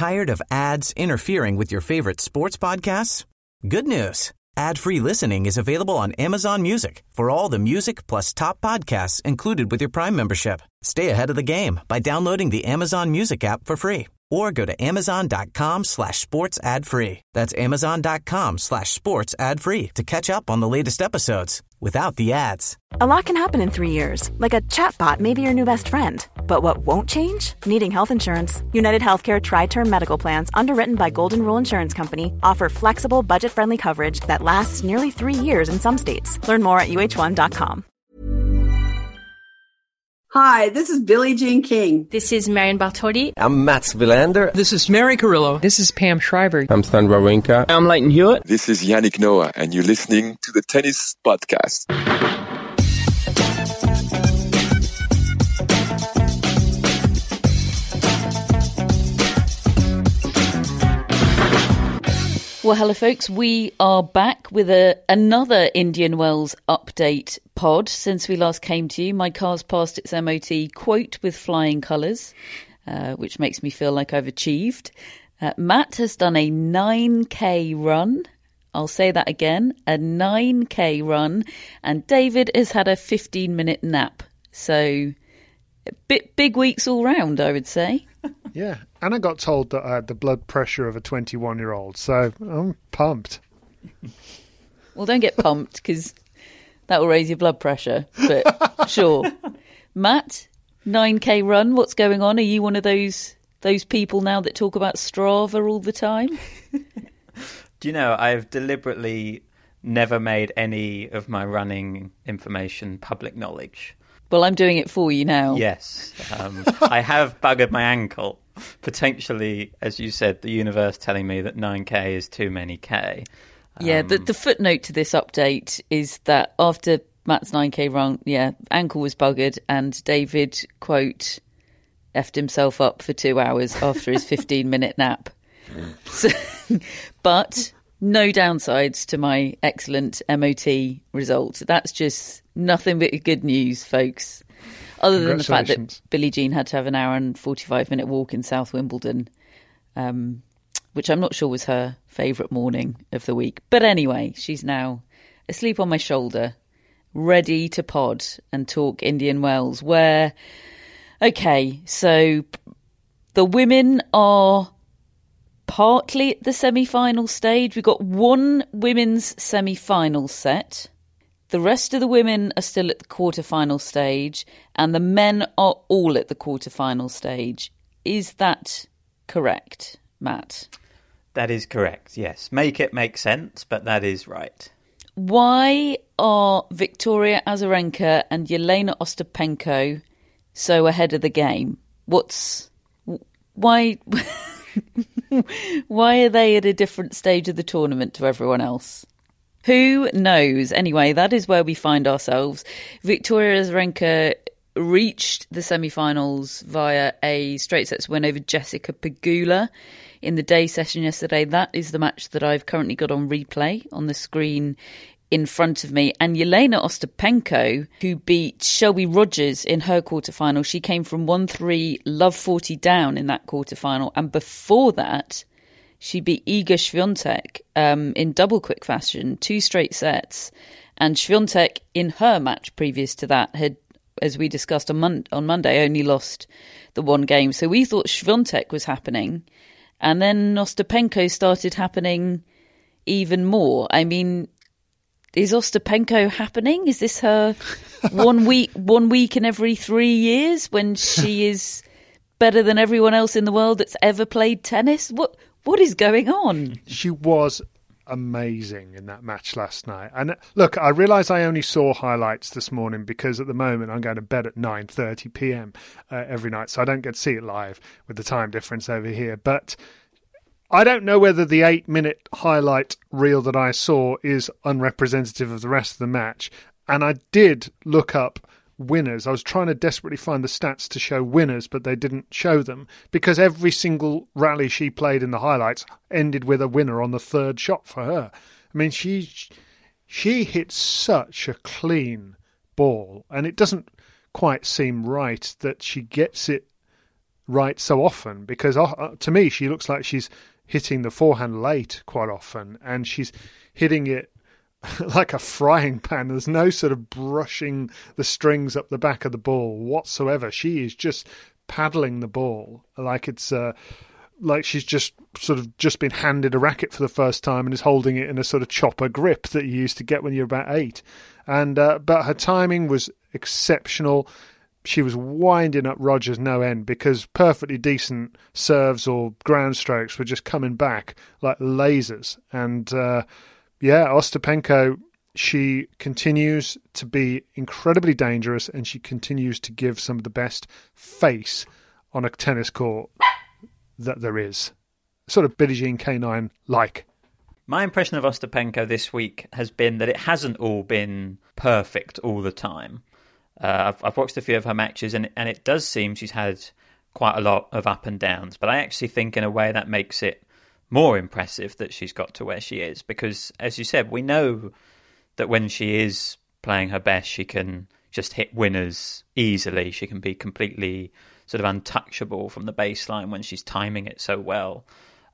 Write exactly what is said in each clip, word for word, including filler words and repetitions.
Tired of ads interfering with your favorite sports podcasts? Good news. Ad-free listening is available on Amazon Music for all the music plus top podcasts included with your Prime membership. Stay ahead of the game by downloading the Amazon Music app for free or go to amazon.com slash sports ad free. That's amazon.com slash sports ad free to catch up on the latest episodes without the ads. A lot can happen in three years, like a chatbot may be your new best friend. But what won't change? Needing health insurance. United Healthcare Tri-Term Medical Plans, underwritten by Golden Rule Insurance Company, offer flexible, budget-friendly coverage that lasts nearly three years in some states. Learn more at U H one dot com. Hi, this is Billie Jean King. This is Marion Bartoli. I'm Mats Wilander. This is Mary Carrillo. This is Pam Schreiber. I'm Stan Wawrinka. I'm Leighton Hewitt. This is Yannick Noah, and you're listening to the Tennis Podcast. Well, hello, folks. We are back with a, another Indian Wells update pod. Since we last came to you, my car's passed its M O T, quote, with flying colours, uh, which makes me feel like I've achieved. Uh, Matt has done a nine K run. I'll say that again, a nine K run. And David has had a fifteen-minute nap. So, bit big weeks all round, I would say. Yeah, and I got told that I had the blood pressure of a twenty-one-year-old, so I'm pumped. Well, don't get pumped, because that will raise your blood pressure, but sure. Matt, nine K run, what's going on? Are you one of those those people now that talk about Strava all the time? Do you know, I've deliberately never made any of my running information public knowledge. Well, I'm doing it for you now. Yes. Um, I have buggered my ankle. Potentially, as you said, the universe telling me that nine K is too many K. Um, yeah, the, the footnote to this update is that after Matt's nine K run, yeah, ankle was buggered and David, quote, effed himself up for two hours after his fifteen-minute nap. So, but no downsides to my excellent M O T result. That's just nothing but good news, folks. Other than the fact that Billie Jean had to have an hour and forty-five minute walk in South Wimbledon, um, which I'm not sure was her favourite morning of the week. But anyway, she's now asleep on my shoulder, ready to pod and talk Indian Wells, where, okay, so the women are partly at the semi-final stage. We've got one women's semi-final set. The rest of the women are still at the quarter-final stage, and the men are all at the quarter-final stage. Is that correct, Matt? That is correct, yes. Make it make sense, but that is right. Why are Victoria Azarenka and Yelena Ostapenko so ahead of the game? What's... Why... Why are they at a different stage of the tournament to everyone else? Who knows? Anyway, that is where we find ourselves. Victoria Azarenka reached the semi-finals via a straight sets win over Jessica Pegula in the day session yesterday. That is the match that I've currently got on replay on the screen in front of me. And Yelena Ostapenko, who beat Shelby Rogers in her quarterfinal, she came from one three, love forty down in that quarterfinal. And before that, she beat Iga Swiatek um, in double quick fashion, two straight sets. And Swiatek, in her match previous to that, had, as we discussed on, Mon- on Monday, only lost the one game. So we thought Swiatek was happening. And then Ostapenko started happening even more. I mean, is Ostapenko happening? Is this her one week, one week in every three years when she is better than everyone else in the world that's ever played tennis? What? What is going on? She was amazing in that match last night. And look, I realise I only saw highlights this morning because at the moment I'm going to bed at nine thirty p.m. Uh, every night, so I don't get to see it live with the time difference over here. But I don't know whether the eight-minute highlight reel that I saw is unrepresentative of the rest of the match. And I did look up winners. I was trying to desperately find the stats to show winners, but they didn't show them because every single rally she played in the highlights ended with a winner on the third shot for her. I mean, she she hits such a clean ball, and it doesn't quite seem right that she gets it right so often, because uh, to me she looks like she's hitting the forehand late quite often, and she's hitting it like a frying pan. There's no sort of brushing the strings up the back of the ball whatsoever. She is just paddling the ball like it's uh, like she's just sort of just been handed a racket for the first time and is holding it in a sort of chopper grip that you used to get when you were about eight. And uh, but her timing was exceptional. She was winding up Rogers no end, because perfectly decent serves or ground strokes were just coming back like lasers. And uh, yeah, Ostapenko, she continues to be incredibly dangerous, and she continues to give some of the best face on a tennis court that there is. Sort of Billie Jean K nine like. My impression of Ostapenko this week has been that it hasn't all been perfect all the time. Uh, I've, I've watched a few of her matches, and, and it does seem she's had quite a lot of up and downs. But I actually think in a way that makes it more impressive that she's got to where she is. Because, as you said, we know that when she is playing her best, she can just hit winners easily. She can be completely sort of untouchable from the baseline when she's timing it so well.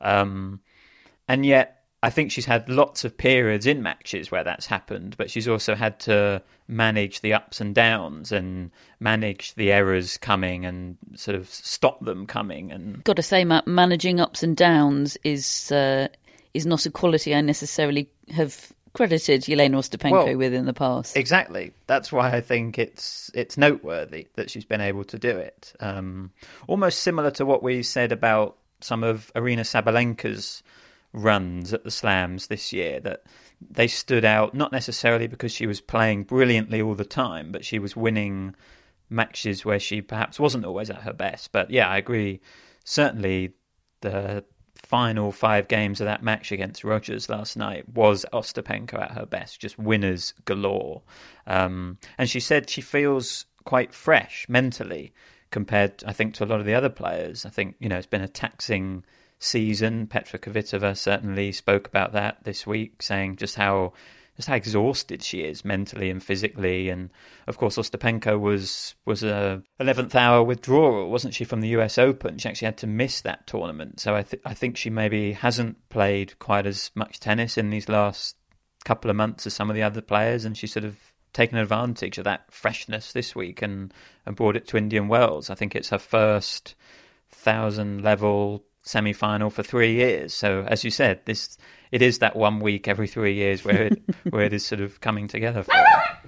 Um, and yet, I think she's had lots of periods in matches where that's happened, but she's also had to manage the ups and downs and manage the errors coming and sort of stop them coming. And got to say, Matt, managing ups and downs is uh, is not a quality I necessarily have credited Jelena Ostapenko well, with in the past. Exactly. That's why I think it's it's noteworthy that she's been able to do it. Um, almost similar to what we said about some of Aryna Sabalenka's runs at the slams this year, that they stood out not necessarily because she was playing brilliantly all the time, but she was winning matches where she perhaps wasn't always at her best. But yeah, I agree. Certainly the final five games of that match against Rogers last night was Ostapenko at her best, just winners galore. Um, and she said she feels quite fresh mentally compared, I think, to a lot of the other players. I think, you know, it's been a taxing season. Petra Kvitova certainly spoke about that this week, saying just how just how exhausted she is mentally and physically. And of course, Ostapenko was was a eleventh hour withdrawal, wasn't she, from the U S Open? She actually had to miss that tournament. So I th- I think she maybe hasn't played quite as much tennis in these last couple of months as some of the other players, and she's sort of taken advantage of that freshness this week and, and brought it to Indian Wells. I think it's her first thousand level semi-final for three years. So as you said, this it is that one week every three years where it where it is sort of coming together for her.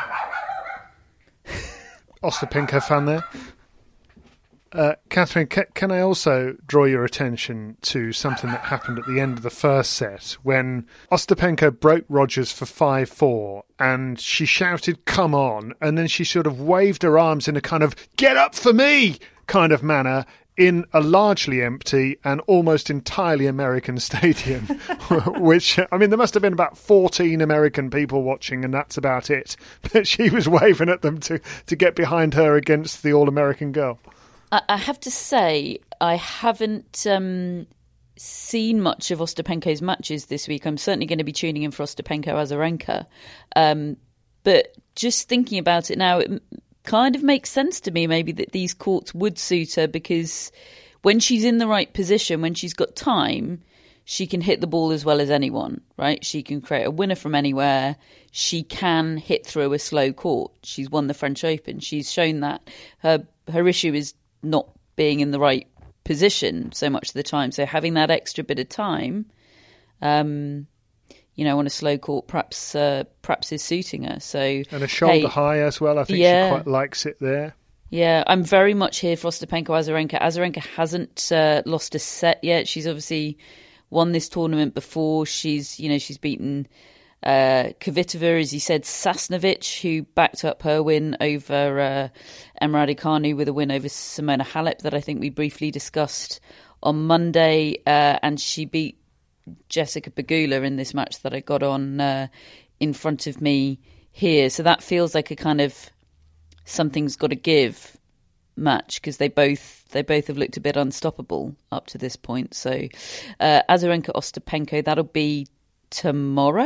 Ostapenko fan there. Uh, Catherine, ca- can I also draw your attention to something that happened at the end of the first set when Ostapenko broke Rogers for five four and she shouted, "Come on," and then she sort of waved her arms in a kind of "get up for me" kind of manner in a largely empty and almost entirely American stadium, which, I mean, there must have been about fourteen American people watching, and that's about it. But she was waving at them to, to get behind her against the all-American girl. I have to say, I haven't um, seen much of Ostapenko's matches this week. I'm certainly going to be tuning in for Ostapenko Azarenka. Um, but just thinking about it now, it kind of makes sense to me maybe that these courts would suit her, because when she's in the right position, when she's got time, she can hit the ball as well as anyone, right? She can create a winner from anywhere. She can hit through a slow court. She's won the French Open. She's shown that. Her her issue is not being in the right position so much of the time. So having that extra bit of time, um, you know, on a slow court, perhaps uh, perhaps is suiting her. So and a shoulder hey, high as well. I think yeah. she quite likes it there. Yeah, I'm very much here for Ostapenko Azarenka. Azarenka hasn't uh, lost a set yet. She's obviously won this tournament before. She's, you know, she's beaten uh, Kvitova, as you said, Sasnovich, who backed up her win over uh, Emma Raducanu with a win over Simona Halep that I think we briefly discussed on Monday. Uh, and she beat Jessica Pegula in this match that I got on uh, in front of me here. So that feels like a kind of something's got to give match, because they both they both have looked a bit unstoppable up to this point. So uh, Azarenka Ostapenko, that'll be tomorrow,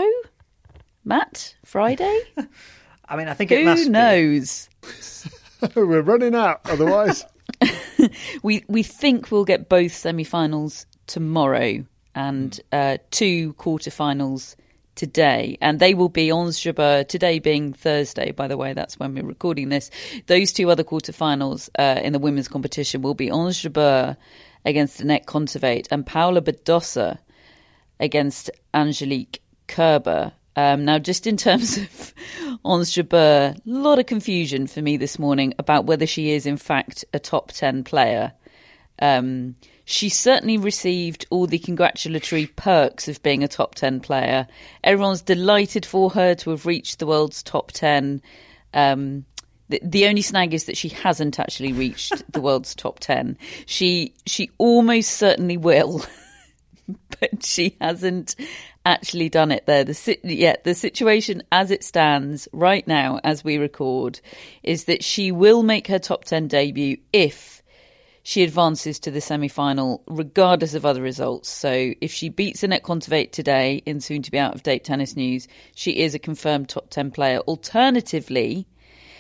Matt? Friday? I mean, I think Who it must knows? We're running out, otherwise. we we think we'll get both semi-finals tomorrow and uh, two quarter-finals today, and they will be Ons Jabeur, today being Thursday, by the way, that's when we're recording this. Those two other quarterfinals uh, in the women's competition will be Ons Jabeur against Annette Kontaveit and Paula Badosa against Angelique Kerber. Um, now, just in terms of Ons Jabeur, a lot of confusion for me this morning about whether she is in fact a top ten player. Um, she certainly received all the congratulatory perks of being a top ten player. Everyone's delighted for her to have reached the world's top ten. Um, the, the only snag is that she hasn't actually reached the world's top ten. She she almost certainly will, but she hasn't actually done it there. The yeah, the situation as it stands right now, as we record, is that she will make her top ten debut if she advances to the semi-final, regardless of other results. So if she beats Annette Kontaveit today in soon-to-be out-of-date tennis news, she is a confirmed top ten player. Alternatively,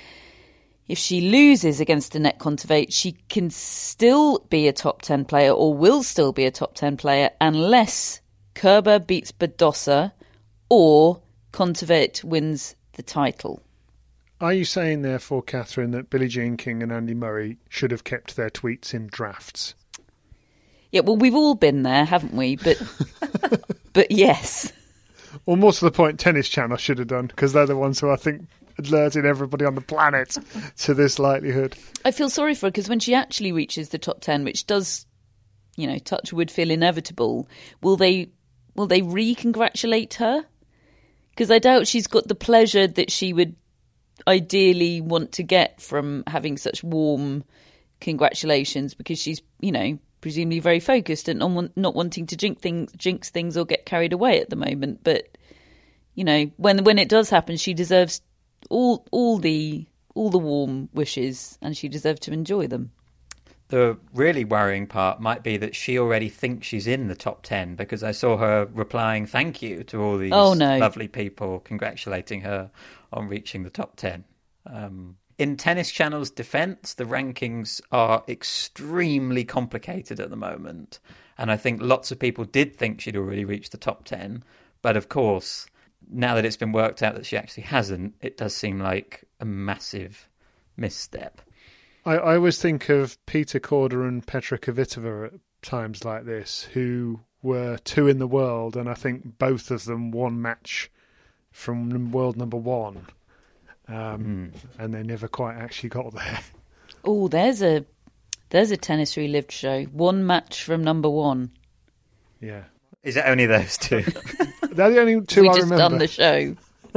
if she loses against Annette Kontaveit, she can still be a top ten player, or will still be a top ten player, unless Kerber beats Badosa or Kontaveit wins the title. Are you saying, therefore, Catherine, that Billie Jean King and Andy Murray should have kept their tweets in drafts? Yeah, well, we've all been there, haven't we? But, but yes. Or more to the point, Tennis Channel should have done, because they're the ones who I think alerted everybody on the planet to this likelihood. I feel sorry for her, because when she actually reaches the top ten, which does, you know, touch wood, feel inevitable, will they will they re-congratulate her? Because I doubt she's got the pleasure that she would ideally want to get from having such warm congratulations, because she's, you know, presumably very focused and on not wanting to jinx things, jinx things or get carried away at the moment. But, you know, when when it does happen, she deserves all all the all the warm wishes, and she deserves to enjoy them. The really worrying part might be that she already thinks she's in the top ten, because I saw her replying thank you to all these oh, no. lovely people congratulating her on reaching the top ten. Um, in Tennis Channel's defence, the rankings are extremely complicated at the moment. And I think lots of people did think she'd already reached the top ten. But of course, now that it's been worked out that she actually hasn't, it does seem like a massive misstep. I, I always think of Peter Korda and Petra Kvitova at times like this, who were two in the world, and I think both of them one match from world number one, um, mm. and they never quite actually got there. Oh, there's a there's a Tennis Relived show. One match from number one. Yeah. Is it only those two? They're the only two we I just remember. Done the show.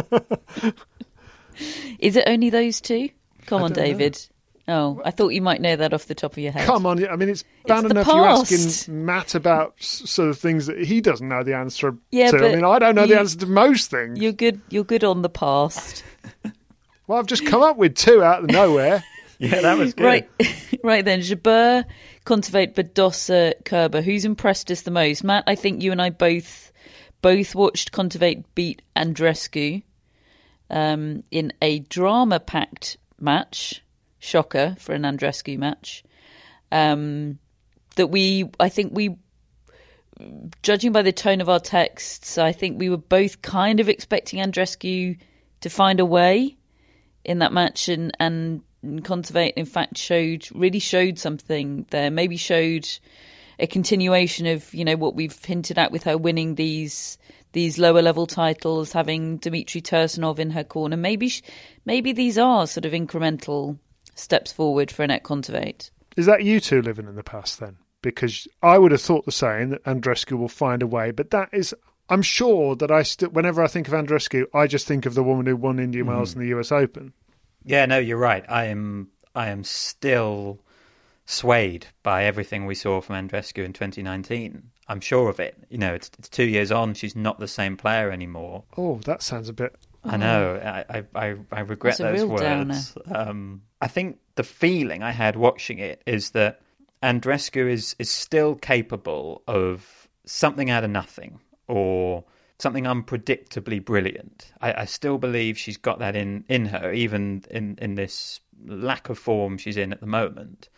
Is it only those two? Come I on, David. Know. Oh, I thought you might know that off the top of your head. Come on, I mean, it's bad it's enough you're asking Matt about sort of things that he doesn't know the answer yeah, to. But I mean, I don't know you, the answer to most things. You're good. You're good on the past. Well, I've just come up with two out of nowhere. Yeah, that was good. Right, right then. Jabeur, Kontaveit, Badosa, Kerber. Who's impressed us the most? Matt, I think you and I both both watched Kontaveit beat Andreescu um, in a drama-packed match. Shocker for an Andreescu match. Um, that we, I think we, judging by the tone of our texts, I think we were both kind of expecting Andreescu to find a way in that match, and and Kontaveit in fact showed really showed something there. Maybe showed a continuation of, you know, what we've hinted at with her winning these these lower level titles, having Dmitry Tursunov in her corner. Maybe maybe these are sort of incremental steps forward for Annette Kontaveit. Is that you two living in the past then? Because I would have thought the same, that Andreescu will find a way. But that is, I'm sure that I still, whenever I think of Andreescu, I just think of the woman who won Indian mm. Wells and the U S Open. Yeah, no, you're right. I am, I am still swayed by everything we saw from Andreescu in twenty nineteen. I'm sure of it. You know, it's, it's two years on. She's not the same player anymore. Oh, that sounds a bit... I know. I I, I regret That's those words. Um, I think the feeling I had watching it is that Andreescu is, is still capable of something out of nothing, or something unpredictably brilliant. I, I still believe she's got that in, in her, even in, in this lack of form she's in at the moment.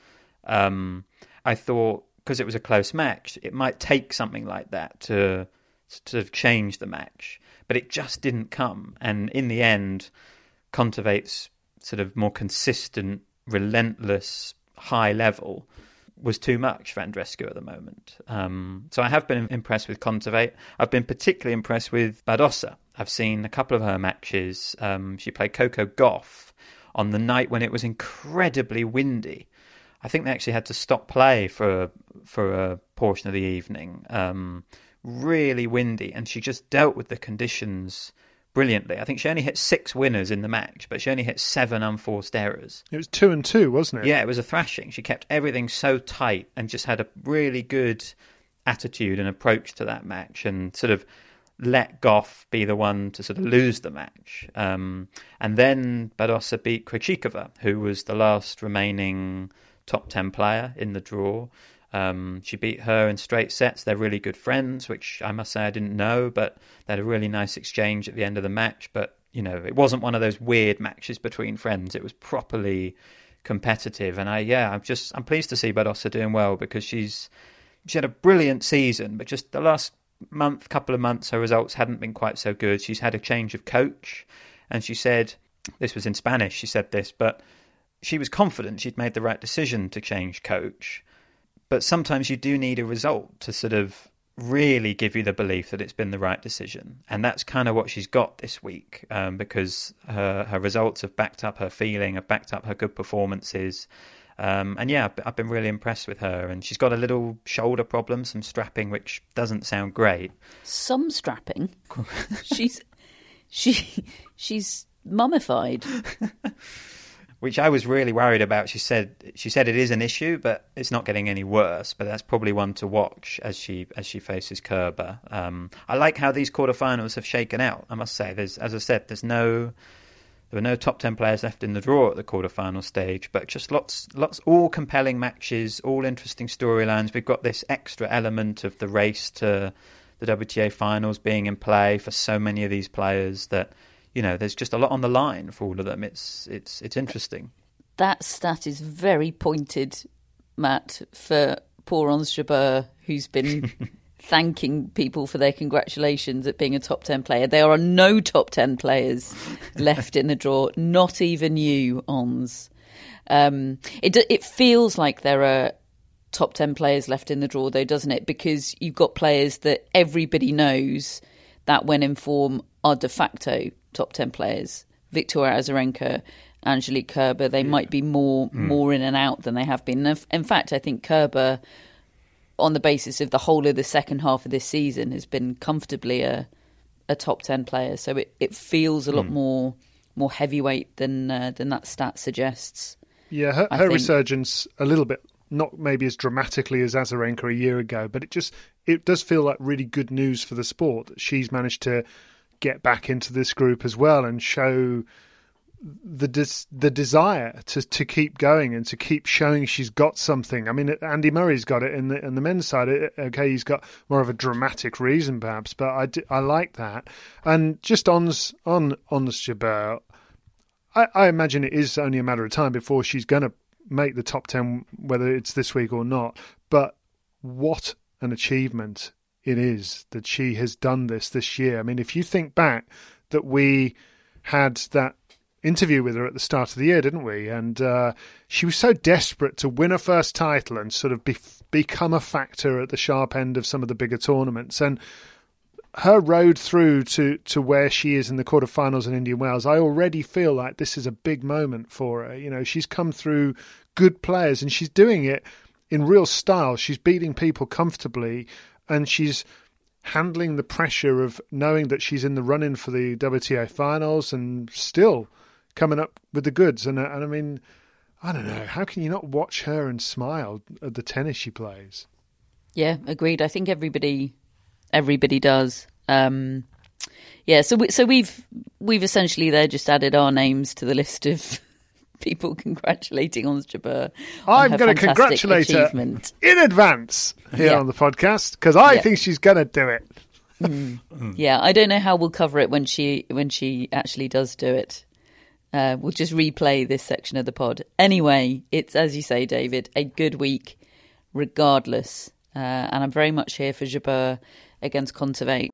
Um, I thought, because it was a close match, it might take something like that to to change the match, but it just didn't come. And in the end, Kontaveit's sort of more consistent, relentless, high level was too much for Andreescu at the moment. Um, so I have been impressed with Kontaveit. I've been particularly impressed with Badosa. I've seen a couple of her matches. Um, she played Coco Gauff on the night when it was incredibly windy. I think they actually had to stop play for for a portion of the evening. Um, really windy, and she just dealt with the conditions brilliantly. I think she only hit six winners in the match, but she only hit seven unforced errors. It was two and two, wasn't it? Yeah, it was a thrashing. She kept everything so tight and just had a really good attitude and approach to that match, and sort of let Gauff be the one to sort of lose the match. Um, and then Badosa beat Krejcikova, who was the last remaining top ten player in the draw. Um, she beat her in straight sets. They're really good friends, which I must say I didn't know, but they had a really nice exchange at the end of the match. But, you know, it wasn't one of those weird matches between friends. It was properly competitive. And I, yeah, I'm just, I'm pleased to see Badosa doing well, because she's, she had a brilliant season, but just the last month, couple of months, her results hadn't been quite so good. She's had a change of coach, and she said, this was in Spanish, she said this, but she was confident she'd made the right decision to change coach. But sometimes you do need a result to sort of really give you the belief that it's been the right decision. And that's kind of what she's got this week, um, because her, her results have backed up her feeling, have backed up her good performances. Um, and yeah, I've, I've been really impressed with her. And she's got a little shoulder problem, some strapping, which doesn't sound great. Some strapping? she's she she's mummified. Which I was really worried about. She said she said it is an issue, but it's not getting any worse. But that's probably one to watch as she as she faces Kerber. Um, I like how these quarterfinals have shaken out. I must say, there's as I said, there's no there were no top ten players left in the draw at the quarterfinal stage, but just lots lots all compelling matches, all interesting storylines. We've got this extra element of the race to the W T A finals being in play for so many of these players that, you know, there's just a lot on the line for all of them. It's it's it's interesting. That stat is very pointed, Matt, for poor Ons Jabeur, who's been thanking people for their congratulations at being a top ten player. There are no top ten players left in the draw, not even you, Ons. Um, it it feels like there are top ten players left in the draw, though, doesn't it? Because you've got players that everybody knows that when in form are de facto top ten players. Victoria Azarenka, Angelique Kerber, they yeah. might be more mm. more in and out than they have been. In fact, I think Kerber, on the basis of the whole of the second half of this season, has been comfortably a a top ten player. So it, it feels a lot mm. more more heavyweight than uh, than that stat suggests. Yeah, her, her resurgence a little bit, not maybe as dramatically as Azarenka a year ago, but it just it does feel like really good news for the sport that she's managed to get back into this group as well and show the des- the desire to to keep going and to keep showing she's got something. I mean, Andy Murray's got it in the in the men's side. Okay, he's got more of a dramatic reason perhaps, but I, do, I like that. And just on on Ons Jabeur, I, I imagine it is only a matter of time before she's going to make the top ten, whether it's this week or not. But what an achievement it is that she has done this this year. I mean, if you think back that we had that interview with her at the start of the year, didn't we? And uh, she was so desperate to win her first title and sort of be, become a factor at the sharp end of some of the bigger tournaments. And her road through to, to where she is in the quarterfinals in Indian Wells, I already feel like this is a big moment for her. You know, she's come through good players and she's doing it in real style. She's beating people comfortably, and she's handling the pressure of knowing that she's in the run-in for the W T A finals and still coming up with the goods. And, and I mean, I don't know, how can you not watch her and smile at the tennis she plays? Yeah, agreed. I think everybody everybody does. Um, yeah, so we, so we've we've essentially there just added our names to the list of people congratulating Ons Jabeur. I'm going to congratulate achievement. her in advance here yeah. on the podcast, because I yeah. think she's going to do it. mm. Yeah, I don't know how we'll cover it when she when she actually does do it. Uh, we'll just replay this section of the pod. Anyway, it's, as you say, David, a good week regardless. Uh, and I'm very much here for Jabeur against Kontaveit.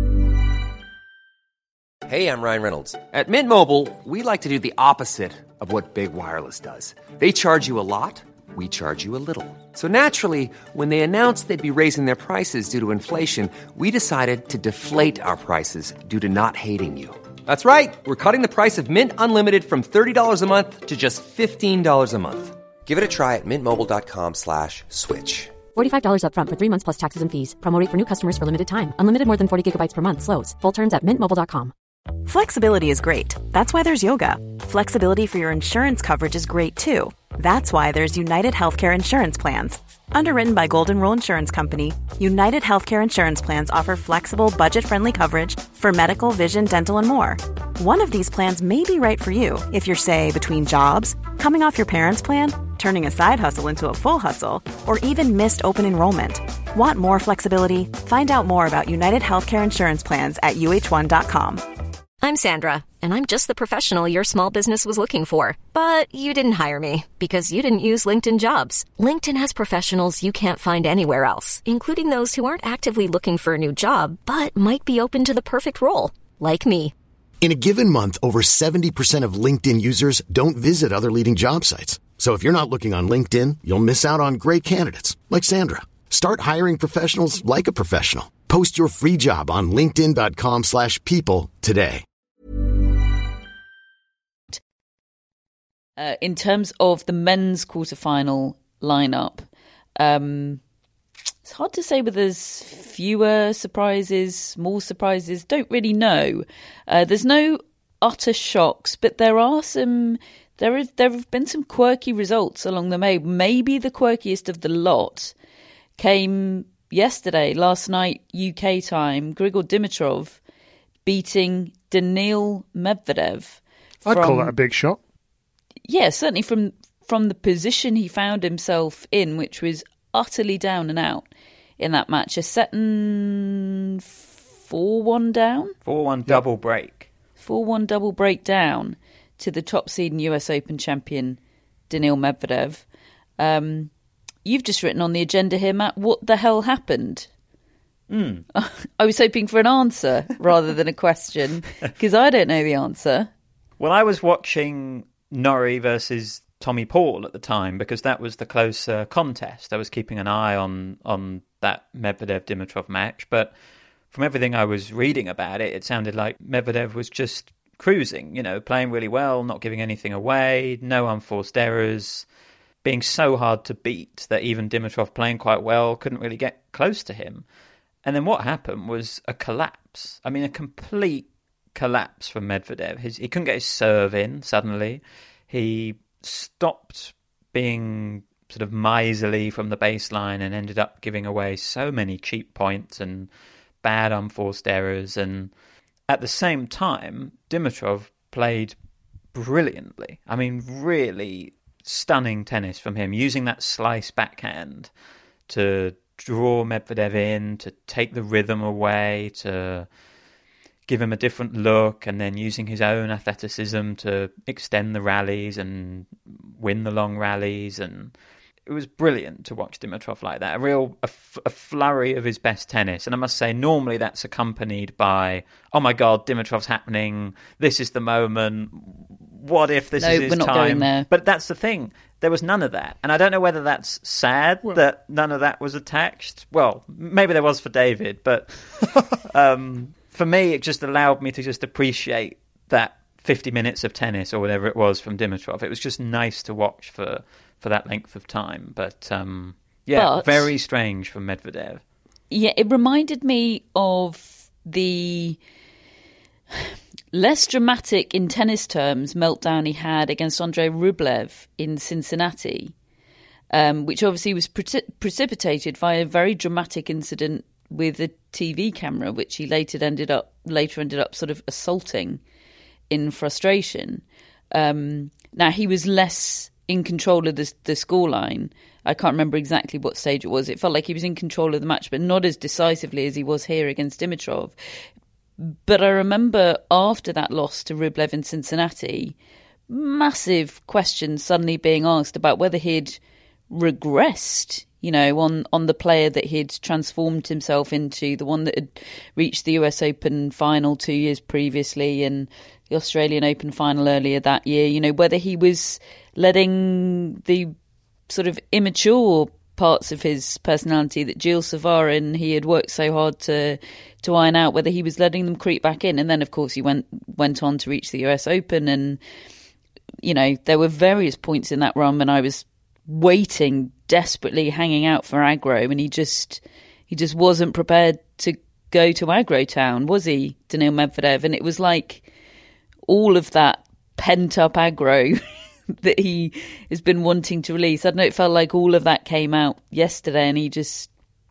Hey, I'm Ryan Reynolds. At Mint Mobile, we like to do the opposite of what Big Wireless does. They charge you a lot, we charge you a little. So naturally, when they announced they'd be raising their prices due to inflation, we decided to deflate our prices due to not hating you. That's right. We're cutting the price of Mint Unlimited from thirty dollars a month to just fifteen dollars a month. Give it a try at mintmobile.com slash switch. forty-five dollars up front for three months plus taxes and fees. Promo rate for new customers for limited time. Unlimited more than forty gigabytes per month slows. Full terms at mint mobile dot com. Flexibility is great. That's why there's yoga. Flexibility for your insurance coverage is great too. That's why there's United Healthcare Insurance Plans. Underwritten by Golden Rule Insurance Company, United Healthcare Insurance Plans offer flexible, budget-friendly coverage for medical, vision, dental, and more. One of these plans may be right for you if you're, say, between jobs, coming off your parents' plan, turning a side hustle into a full hustle, or even missed open enrollment. Want more flexibility? Find out more about United Healthcare Insurance Plans at U H one dot com. I'm Sandra, and I'm just the professional your small business was looking for. But you didn't hire me because you didn't use LinkedIn Jobs. LinkedIn has professionals you can't find anywhere else, including those who aren't actively looking for a new job, but might be open to the perfect role, like me. In a given month, over seventy percent of LinkedIn users don't visit other leading job sites. So if you're not looking on LinkedIn, you'll miss out on great candidates, like Sandra. Start hiring professionals like a professional. Post your free job on linkedin.com slash people today. Uh, in terms of the men's quarterfinal lineup, um, it's hard to say whether there's fewer surprises, more surprises. Don't really know. Uh, there's no utter shocks, but there are some. There is there have been some quirky results along the way. Maybe the quirkiest of the lot came yesterday, last night, U K time. Grigor Dimitrov beating Daniil Medvedev. I'd from, call that a big shot. Yeah, certainly from from the position he found himself in, which was utterly down and out in that match. A set and four one down? four one double break. four one double break down to the top seed and U S Open champion, Daniil Medvedev. Um, you've just written on the agenda here, Matt, what the hell happened? Mm. I was hoping for an answer rather than a question, because I don't know the answer. Well, I was watching Norrie versus Tommy Paul at the time because that was the closer contest. I was keeping an eye on on that Medvedev-Dimitrov match, but from everything I was reading about it, it sounded like Medvedev was just cruising, you know, playing really well, not giving anything away, no unforced errors, being so hard to beat that even Dimitrov playing quite well couldn't really get close to him. And then what happened was a collapse. I mean, a complete collapse from Medvedev. His, he couldn't get his serve in suddenly. He stopped being sort of miserly from the baseline and ended up giving away so many cheap points and bad unforced errors. And at the same time, Dimitrov played brilliantly. I mean, really stunning tennis from him, using that slice backhand to draw Medvedev in, to take the rhythm away, to give him a different look, and then using his own athleticism to extend the rallies and win the long rallies. And it was brilliant to watch Dimitrov like that. A real a, f- a flurry of his best tennis. And I must say, normally that's accompanied by, oh my God, Dimitrov's happening. This is the moment. What if this no, is his we're not time? Going there. But that's the thing. There was none of that. And I don't know whether that's sad well, that none of that was attached. Well, maybe there was for David, but um, for me, it just allowed me to just appreciate that fifty minutes of tennis or whatever it was from Dimitrov. It was just nice to watch for, for that length of time. But um, yeah, but, very strange from Medvedev. Yeah, it reminded me of the less dramatic, in tennis terms, meltdown he had against Andrei Rublev in Cincinnati, um, which obviously was pre- precipitated by a very dramatic incident with a T V camera, which he later ended up later ended up sort of assaulting in frustration. Um, now, he was less in control of the, the scoreline. I can't remember exactly what stage it was. It felt like he was in control of the match, but not as decisively as he was here against Dimitrov. But I remember after that loss to Rublev in Cincinnati, massive questions suddenly being asked about whether he'd regressed, you know, on, on the player that he'd transformed himself into, the one that had reached the U S Open final two years previously and the Australian Open final earlier that year, you know, whether he was letting the sort of immature parts of his personality that Gilles Savarin he had worked so hard to to iron out, whether he was letting them creep back in. And then, of course, he went went on to reach the U S Open. And, you know, there were various points in that run when I was waiting, desperately hanging out for aggro, and he just he just wasn't prepared to go to aggro town, was he, Daniil Medvedev? And it was like all of that pent-up aggro that he has been wanting to release. I don't know, it felt like all of that came out yesterday, and he just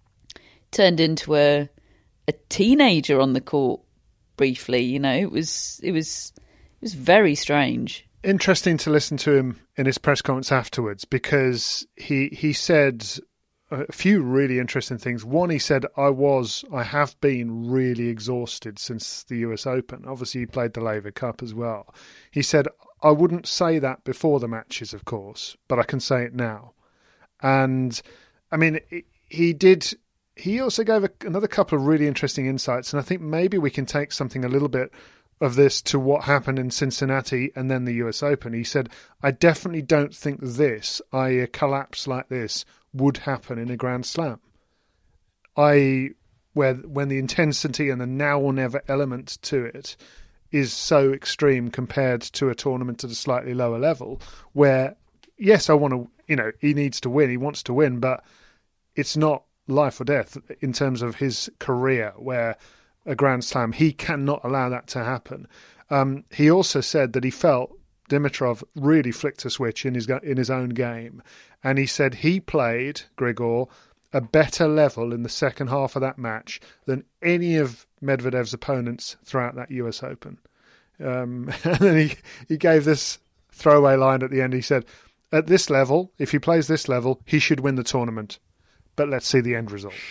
turned into a a teenager on the court briefly. You know, it was it was it was very strange. Interesting to listen to him in his press conference afterwards, because he he said a few really interesting things. One, he said, I was, I have been really exhausted since the U S Open. Obviously, he played the Laver Cup as well. He said, I wouldn't say that before the matches, of course, but I can say it now. And, I mean, he did, he also gave a, another couple of really interesting insights, and I think maybe we can take something a little bit of this to what happened in Cincinnati and then the U S Open. He said, I definitely don't think this, that is a collapse like this, would happen in a Grand Slam. that is, where when the intensity and the now or never element to it is so extreme compared to a tournament at a slightly lower level, where, yes, I want to, you know, he needs to win, he wants to win, but it's not life or death in terms of his career, where a Grand Slam, he cannot allow that to happen. Um, he also said that he felt Dimitrov really flicked a switch in his in his own game, and he said he played, Grigor, a better level in the second half of that match than any of Medvedev's opponents throughout that U S Open. Um, and then he, he gave this throwaway line at the end. He said, at this level, if he plays this level, he should win the tournament. But let's see the end result.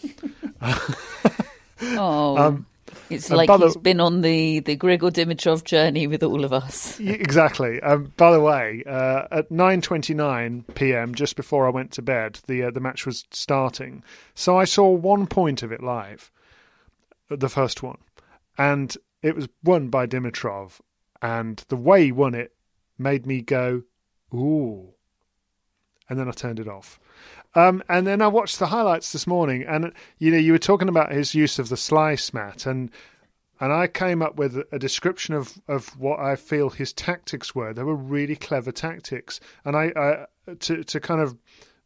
Oh, um, it's like he's the, been on the, the Grigor Dimitrov journey with all of us. Exactly. Um, by the way, uh, at nine twenty-nine p.m., just before I went to bed, the uh, the match was starting. So I saw one point of it live, the first one, and it was won by Dimitrov. And the way he won it made me go, ooh. And then I turned it off. Um, and then I watched the highlights this morning, and you know, you were talking about his use of the slice, Matt, and and I came up with a description of, of what I feel his tactics were. They were really clever tactics, and I, I to to kind of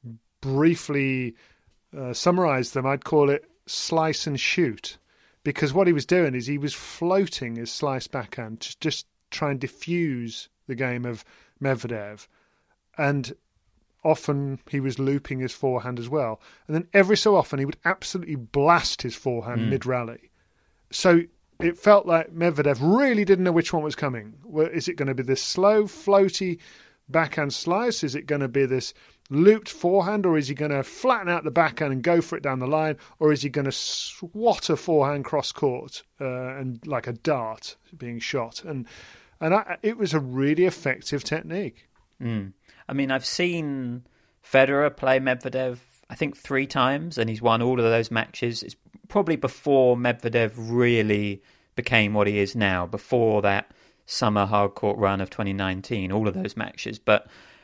briefly uh, summarize them, I'd call it slice and shoot, because what he was doing is he was floating his slice backhand to just try and diffuse the game of Medvedev, and often he was looping his forehand as well. And then every so often he would absolutely blast his forehand mm. mid-rally. So it felt like Medvedev really didn't know which one was coming. Well, is it going to be this slow, floaty backhand slice? Is it going to be this looped forehand? Or is he going to flatten out the backhand and go for it down the line? Or is he going to swat a forehand cross-court uh, and like a dart being shot? And and I, it was a really effective technique. Mm. I mean, I've seen Federer play Medvedev, I think, three times, and he's won all of those matches. It's probably before Medvedev really became what he is now, before that summer hardcourt run of twenty nineteen, all of those matches. But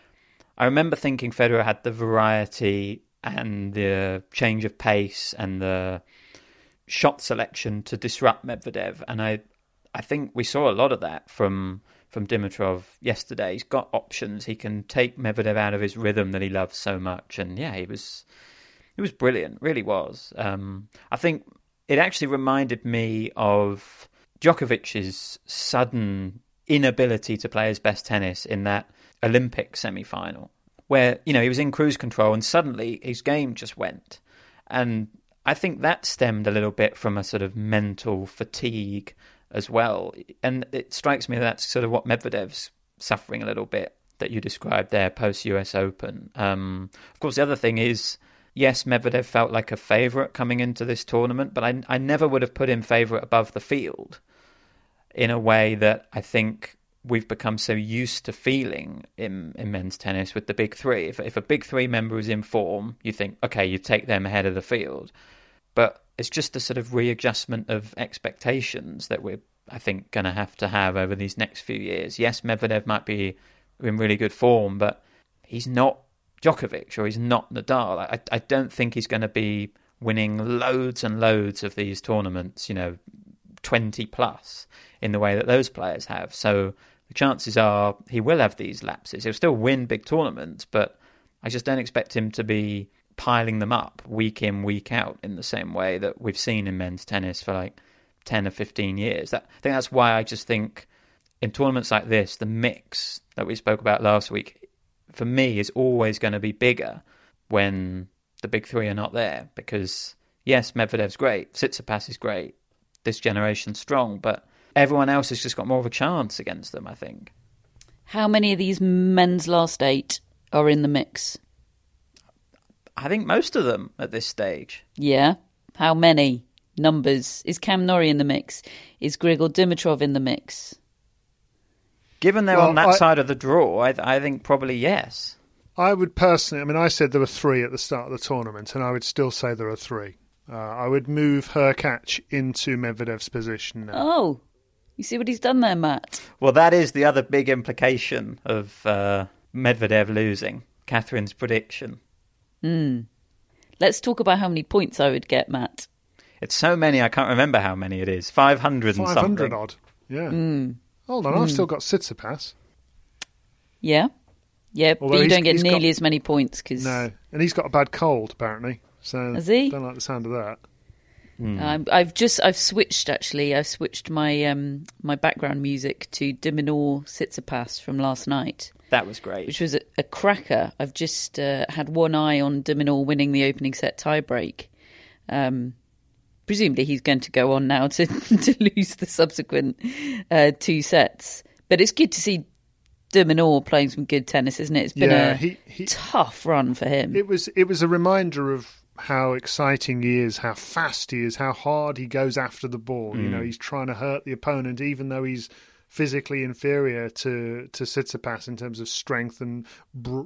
I remember thinking Federer had the variety and the change of pace and the shot selection to disrupt Medvedev, and I, I think we saw a lot of that from... from Dimitrov yesterday. He's got options. He can take Medvedev out of his rhythm that he loves so much. And yeah, he was it was brilliant, really was. Um, I think it actually reminded me of Djokovic's sudden inability to play his best tennis in that Olympic semi-final, where, you know, he was in cruise control and suddenly his game just went. And I think that stemmed a little bit from a sort of mental fatigue as well. And it strikes me that that's sort of what Medvedev's suffering a little bit that you described there post-U S Open. Um, of course, the other thing is, yes, Medvedev felt like a favourite coming into this tournament, but I, I never would have put him favourite above the field in a way that I think we've become so used to feeling in, in men's tennis with the big three. If, if a big three member is in form, you think, okay, you take them ahead of the field. But it's just a sort of readjustment of expectations that we're, I think, going to have to have over these next few years. Yes, Medvedev might be in really good form, but he's not Djokovic or he's not Nadal. I, I don't think he's going to be winning loads and loads of these tournaments, you know, twenty plus in the way that those players have. So the chances are he will have these lapses. He'll still win big tournaments, but I just don't expect him to be piling them up week in, week out in the same way that we've seen in men's tennis for like ten or fifteen years. That, I think that's why I just think in tournaments like this, the mix that we spoke about last week, for me, is always going to be bigger when the big three are not there. Because, yes, Medvedev's great, Tsitsipas is great, this generation's strong, but everyone else has just got more of a chance against them, I think. How many of these men's last eight are in the mix? I think most of them at this stage. Yeah. How many? Numbers. Is Cam Norrie in the mix? Is Grigor Dimitrov in the mix? Given they're well, on that I, side of the draw, I, I think probably yes. I would personally, I mean, I said there were three at the start of the tournament, and I would still say there are three. Uh, I would move Hurkacz into Medvedev's position now. Oh, you see what he's done there, Matt? Well, that is the other big implication of uh, Medvedev losing. Catherine's prediction. Hmm. Let's talk about how many points I would get, Matt. It's so many, I can't remember how many it is. five hundred and something. five hundred odd, yeah. Mm. Hold on, mm. I've still got Tsitsipas. Yeah. Yeah, Although but you don't get nearly got, as many points. Cause... No, and he's got a bad cold, apparently. So Has he? Don't like the sound of that. Mm. Um, I've just, I've switched, actually. I've switched my um, my background music to De Minaur Tsitsipas from last night. That was great. Which was a, a cracker. I've just uh, had one eye on De Minaur winning the opening set tiebreak. Um, presumably he's going to go on now to, to lose the subsequent uh, two sets. But it's good to see De Minaur playing some good tennis, isn't it? It's been yeah, a he, he, tough run for him. It was, it was a reminder of how exciting he is, how fast he is, how hard he goes after the ball. Mm. You know, he's trying to hurt the opponent, even though he's physically inferior to to Tsitsipas in terms of strength and br-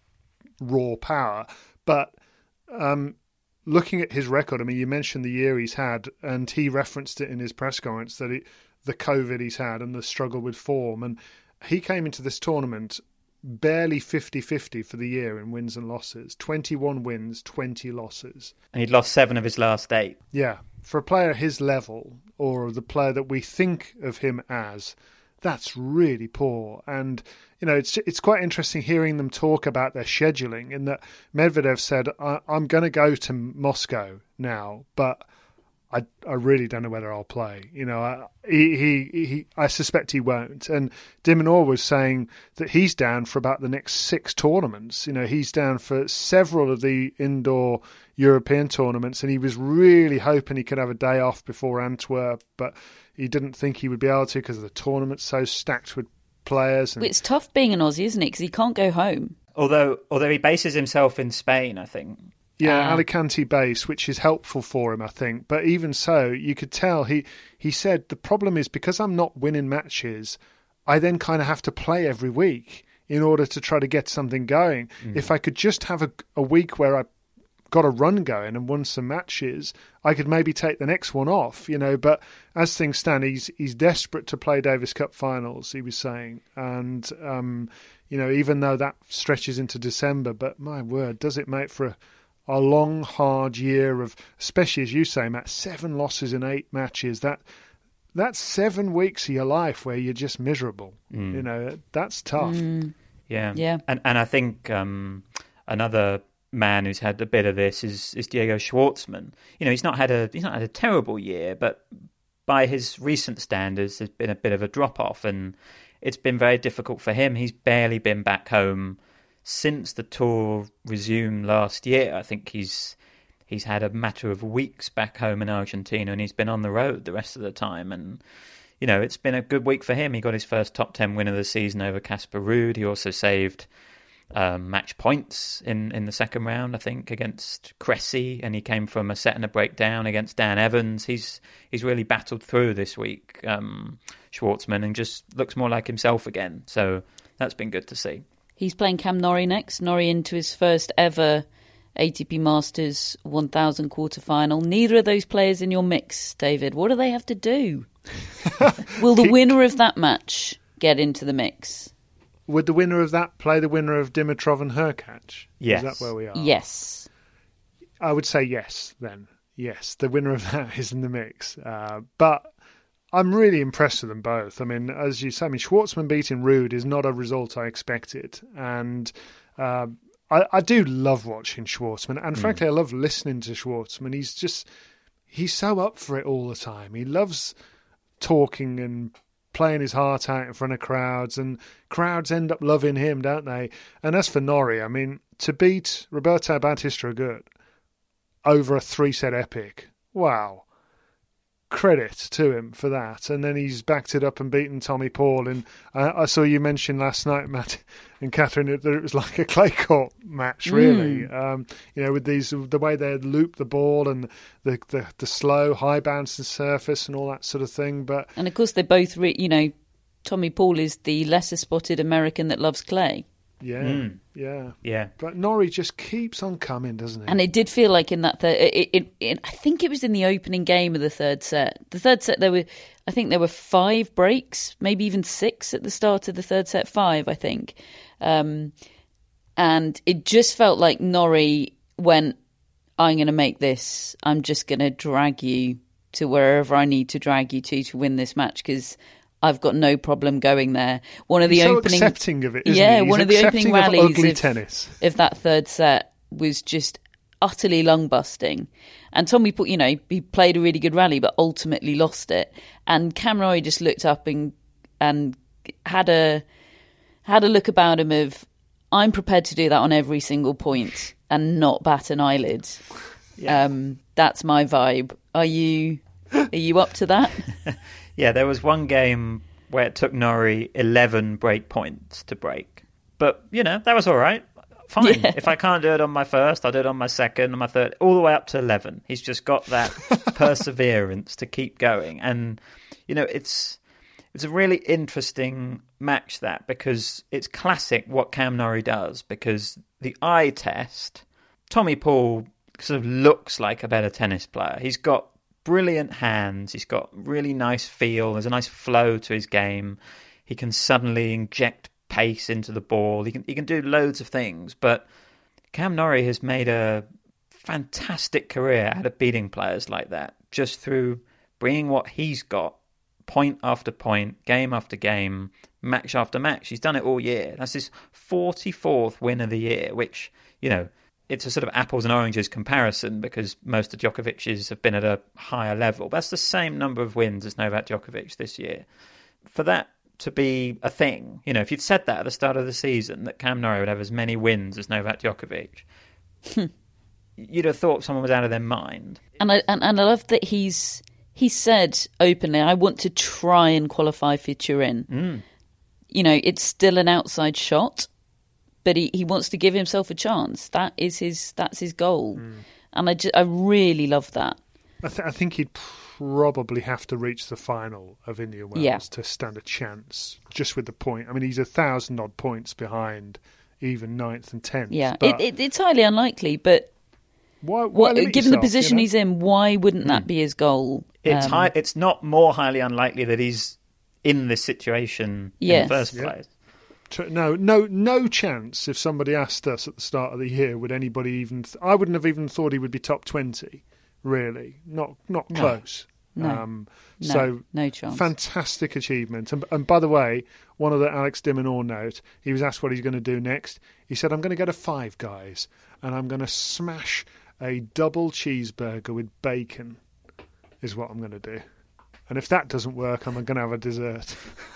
raw power. But um, looking at his record, I mean, you mentioned the year he's had, and he referenced it in his press conference that it, the COVID he's had and the struggle with form. And he came into this tournament barely fifty-fifty for the year in wins and losses. twenty-one wins, twenty losses. And he'd lost seven of his last eight. Yeah. For a player his level, or the player that we think of him as, that's really poor. And, you know, it's it's quite interesting hearing them talk about their scheduling, in that Medvedev said, I, I'm going to go to Moscow now, but I I really don't know whether I'll play. You know, I, he, he he I suspect he won't. And De Minaur was saying that he's down for about the next six tournaments. You know, he's down for several of the indoor European tournaments, and he was really hoping he could have a day off before Antwerp, but he didn't think he would be able to because the tournament's so stacked with players. And it's tough being an Aussie, isn't it? Because he can't go home. Although, although he bases himself in Spain, I think. Yeah, uh, Alicante base, which is helpful for him, I think. But even so, you could tell he, he said, the problem is because I'm not winning matches, I then kind of have to play every week in order to try to get something going. Mm. If I could just have a, a week where I got a run going and won some matches, I could maybe take the next one off, you know. But as things stand, he's he's desperate to play Davis Cup finals, he was saying. And, um, you know, even though that stretches into December, but my word, does it make for a a long, hard year of, especially as you say, Matt, seven losses in eight matches. That that's seven weeks of your life where you're just miserable. Mm. You know, that's tough. Mm. Yeah, yeah. And and I think um, another man who's had a bit of this is is Diego Schwartzman. You know, he's not had a he's not had a terrible year, but by his recent standards, there's been a bit of a drop off, and it's been very difficult for him. He's barely been back home since the tour resumed last year. I think he's he's had a matter of weeks back home in Argentina, and he's been on the road the rest of the time. And, you know, it's been a good week for him. He got his first top ten win of the season over Casper Ruud. He also saved um, match points in, in the second round, I think, against Cressy, and he came from a set and a breakdown against Dan Evans. He's he's really battled through this week, um, Schwartzman, and just looks more like himself again. So that's been good to see. He's playing Cam Norrie next. Norrie into his first ever A T P Masters one thousand quarter-final. Neither of those players in your mix, David. What do they have to do? Will the winner of that match get into the mix? Would the winner of that play the winner of Dimitrov and Hurkacz? Yes. Is that where we are? Yes. I would say yes, then. Yes, the winner of that is in the mix. Uh, but I'm really impressed with them both. I mean, as you say, I mean, Schwartzman beating Ruud is not a result I expected. And uh, I, I do love watching Schwartzman. And frankly, mm. I love listening to Schwartzman. He's just, he's so up for it all the time. He loves talking and playing his heart out in front of crowds, and crowds end up loving him, don't they? And as for Norrie, I mean, to beat Roberto Bautista Agut over a three-set epic, wow. Credit to him for that. And then he's backed it up and beaten Tommy Paul. And I, I saw you mention last night, Matt and Catherine, that it was like a clay court match, really. Mm. Um, you know, with these, the way they had looped the ball and the, the, the slow, high bouncing surface and all that sort of thing. But and of course, they both, re- you know, Tommy Paul is the lesser spotted American that loves clay. Yeah, mm. yeah, yeah. But Norrie just keeps on coming, doesn't he? And it did feel like in that third, it, it, it, I think it was in the opening game of the third set. The third set, there were, I think there were five breaks, maybe even six at the start of the third set. Five, I think, um, and it just felt like Norrie went, "I'm going to make this. I'm just going to drag you to wherever I need to drag you to to win this match because I've got no problem going there." One of the He's so opening, accepting of it, isn't yeah, he? He's one of the opening rallies of ugly of, tennis. of that third set was just utterly lung busting. And Tommy, you know, he played a really good rally, but ultimately lost it. And Cam Norrie just looked up and and had a had a look about him of, I'm prepared to do that on every single point and not bat an eyelid. Yeah. Um, that's my vibe. Are you are you up to that? Yeah, there was one game where it took Norrie eleven break points to break. But, you know, that was all right. Fine. Yeah. If I can't do it on my first, I'll do it on my second, on my third, all the way up to eleven. He's just got that perseverance to keep going. And, you know, it's it's a really interesting match, that, because it's classic what Cam Norrie does, because the eye test, Tommy Paul sort of looks like a better tennis player. He's got brilliant hands. He's got really nice feel. There's a nice flow to his game. He can suddenly inject pace into the ball. He can he can do loads of things. But Cam Norrie has made a fantastic career out of beating players like that, just through bringing what he's got, point after point, game after game, match after match. He's done it all year. That's his forty-fourth win of the year, which, you know, it's a sort of apples and oranges comparison because most of Djokovic's have been at a higher level. But that's the same number of wins as Novak Djokovic this year. For that to be a thing, you know, if you'd said that at the start of the season, that Cam Norrie would have as many wins as Novak Djokovic, you'd have thought someone was out of their mind. And I and, and I love that he's he said openly, I want to try and qualify for Turin. Mm. You know, it's still an outside shot, but he, he wants to give himself a chance. That is his that's his goal. Mm. And I, just, I really love that. I, th- I think he'd probably have to reach the final of Indian Wells yeah. to stand a chance, just with the point. I mean, he's a thousand odd points behind even ninth and tenth. Yeah, it, it, it's highly unlikely, but why, why what, given yourself, the position you know? he's in, why wouldn't mm. that be his goal? It's um, high, It's not more highly unlikely that he's in this situation yes. in the first yeah. place. No, no, no chance. If somebody asked us at the start of the year, would anybody even? Th- I wouldn't have even thought he would be top twenty. Really, not not no. close. No. Um, no, so no chance. Fantastic achievement. And, and by the way, one of the Alex de Minaur note, he was asked what he's going to do next. He said, "I'm going to go to Five Guys and I'm going to smash a double cheeseburger with bacon. Is what I'm going to do. And if that doesn't work, I'm going to have a dessert."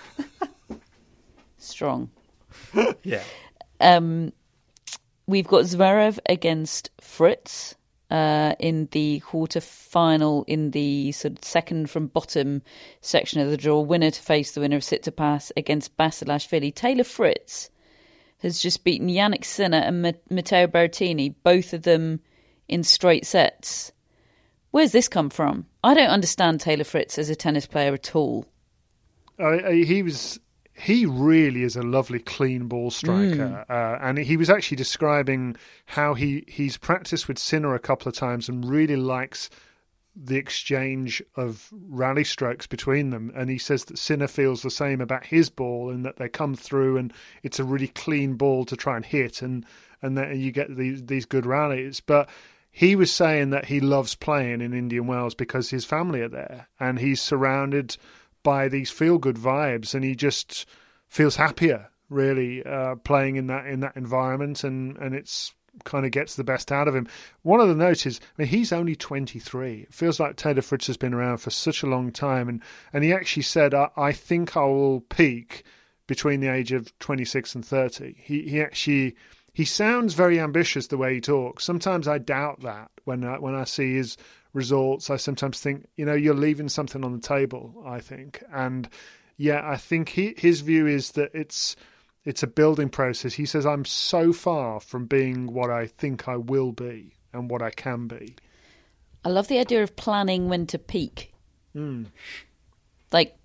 Strong. Yeah. Um, we've got Zverev against Fritz uh, in the quarter-final in the sort of second from bottom section of the draw. Winner to face the winner of Tsitsipas against Basilashvili. Taylor Fritz, has just beaten Yannick Sinner and Matteo Berrettini, both of them in straight sets. Where's this come from? I don't understand Taylor Fritz as a tennis player at all. Uh, he was... He really is a lovely clean ball striker. Mm. Uh, and he was actually describing how he, he's practiced with Sinner a couple of times and really likes the exchange of rally strokes between them. And he says that Sinner feels the same about his ball and that they come through and it's a really clean ball to try and hit and, and then you get these, these good rallies. But he was saying that he loves playing in Indian Wells because his family are there and he's surrounded by these feel-good vibes, and he just feels happier, really, uh, playing in that in that environment, and, and it's kind of gets the best out of him. One of the notes is, I mean, he's only twenty-three. It feels like Taylor Fritz has been around for such a long time, and, and he actually said, I, I think I will peak between the age of twenty-six and thirty. He he actually... He sounds very ambitious the way he talks. Sometimes I doubt that when I, when I see his results. I sometimes think, you know, you're leaving something on the table, I think. And yeah, I think he, his view is that it's it's a building process. He says, I'm so far from being what I think I will be and what I can be. I love the idea of planning when to peak. Mm. Like,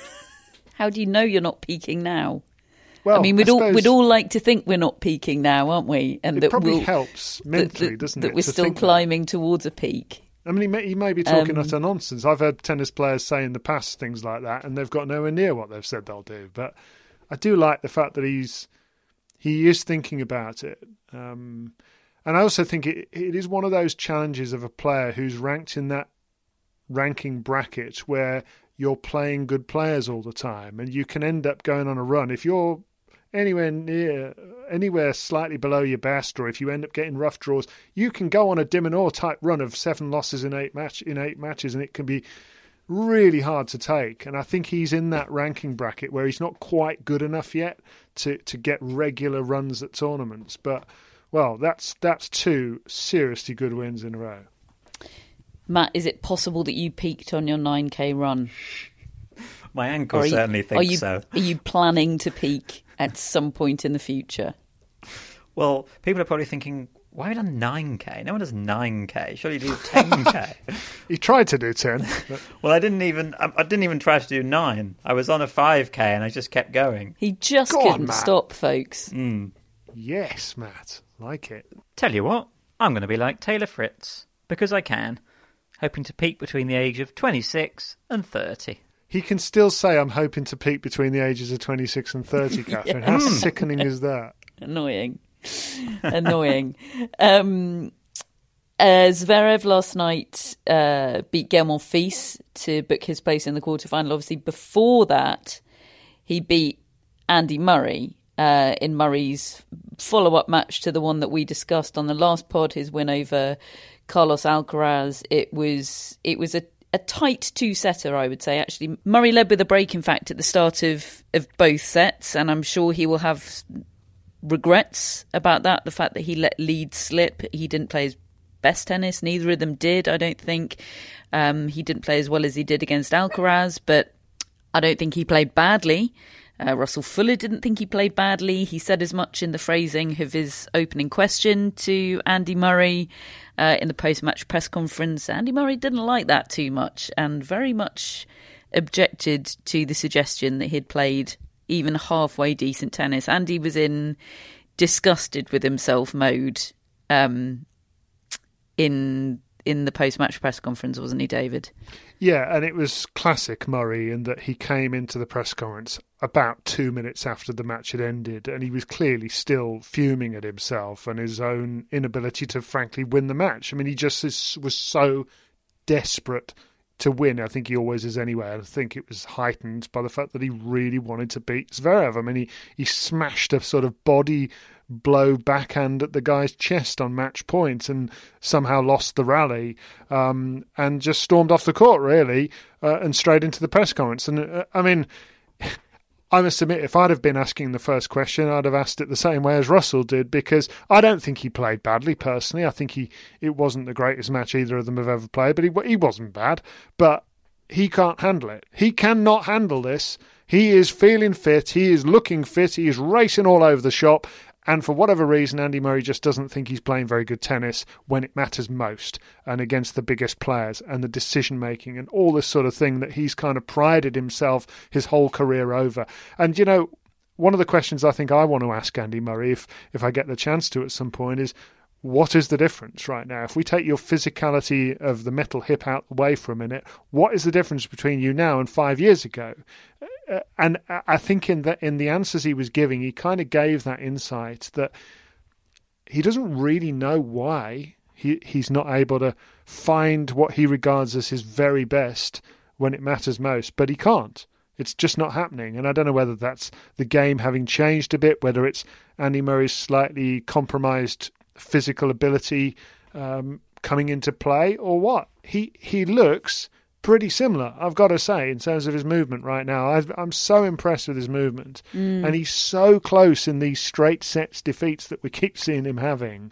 how do you know you're not peaking now? Well, I mean, we'd I all suppose we'd all like to think we're not peaking now, aren't we? And it that probably we'll, helps mentally, that, that, doesn't that it? That we're to still climbing that. towards a peak. I mean, he may, he may be talking um, utter nonsense. I've heard tennis players say in the past things like that, and they've got nowhere near what they've said they'll do. But I do like the fact that he's he is thinking about it. Um, and I also think it, it is one of those challenges of a player who's ranked in that ranking bracket where you're playing good players all the time, and you can end up going on a run. If you're anywhere near, anywhere slightly below your best, or if you end up getting rough draws, you can go on a De Minaur type run of seven losses in eight match in eight matches, and it can be really hard to take. And I think he's in that ranking bracket where he's not quite good enough yet to, to get regular runs at tournaments. But well, that's that's two seriously good wins in a row. Matt, is it possible that you peaked on your nine K run? My ankle you, certainly thinks are you, so. Are you planning to peak at some point in the future? Well, people are probably thinking, why have you done nine K? No one does nine K. Surely you do ten K. He tried to do ten. But... well, I didn't even I, I didn't even try to do nine. I was on a five K and I just kept going. He just Go couldn't on, stop, folks. Mm. Yes, Matt. Like it. Tell you what, I'm going to be like Taylor Fritz, because I can, hoping to peak between the age of twenty-six and thirty. He can still say, I'm hoping to peak between the ages of twenty-six and thirty, Catherine. Yeah. How sickening is that? Annoying. Annoying. Um, uh, Zverev last night uh, beat Gael Monfils to book his place in the quarterfinal. Obviously, before that, he beat Andy Murray uh, in Murray's follow-up match to the one that we discussed on the last pod, his win over Carlos Alcaraz. It was it was a A tight two-setter, I would say, actually. Murray led with a break, in fact, at the start of, of both sets, and I'm sure he will have regrets about that, the fact that he let lead slip. He didn't play his best tennis. Neither of them did, I don't think. Um, he didn't play as well as he did against Alcaraz, but I don't think he played badly. Uh, Russell Fuller didn't think he played badly. He said as much in the phrasing of his opening question to Andy Murray uh, in the post-match press conference. Andy Murray didn't like that too much and very much objected to the suggestion that he'd played even halfway decent tennis. Andy was in disgusted with himself mode um, in in the post-match press conference, wasn't he, David? Yeah, and it was classic Murray in that he came into the press conference about two minutes after the match had ended, and he was clearly still fuming at himself and his own inability to frankly win the match. I mean, he just is, was so desperate to win. I think he always is anyway. I think it was heightened by the fact that he really wanted to beat Zverev. I mean, he, he smashed a sort of body blow backhand at the guy's chest on match point and somehow lost the rally um, and just stormed off the court, really, uh, and straight into the press conference. And uh, I mean, I must admit, if I'd have been asking the first question, I'd have asked it the same way as Russell did, because I don't think he played badly, personally. I think he it wasn't the greatest match either of them have ever played, but he, he wasn't bad. But he can't handle it. He cannot handle this. He is feeling fit. He is looking fit. He is racing all over the shop. And for whatever reason, Andy Murray just doesn't think he's playing very good tennis when it matters most and against the biggest players and the decision-making and all this sort of thing that he's kind of prided himself his whole career over. And, you know, one of the questions I think I want to ask Andy Murray, if, if I get the chance to at some point, is what is the difference right now? If we take your physicality of the metal hip out the way for a minute, what is the difference between you now and five years ago? Uh, and I think in the, in the answers he was giving, he kind of gave that insight that he doesn't really know why he, he's not able to find what he regards as his very best when it matters most, but he can't. It's just not happening. And I don't know whether that's the game having changed a bit, whether it's Andy Murray's slightly compromised physical ability um, coming into play, or what. He he looks pretty similar, I've got to say, in terms of his movement right now. I've, I'm so impressed with his movement. Mm. And he's so close in these straight sets defeats that we keep seeing him having.